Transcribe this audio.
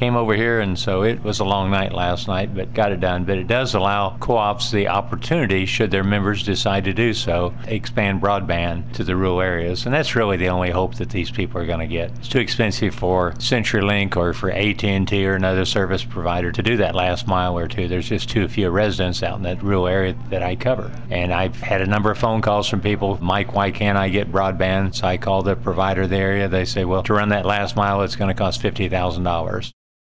came over here, and so it was a long night last night, but got it done. But it does allow co-ops the opportunity, should their members decide to do so, expand broadband to the rural areas. And that's really the only hope that these people are going to get. It's too expensive for CenturyLink or for AT&T or another service provider to do that last mile or two. There's just too few residents out in that rural area that I cover. And I've had a number of phone calls from people, Mike, why can't I get broadband? So I call the provider of the area. They say, well, to run that last mile, it's going to cost $50,000.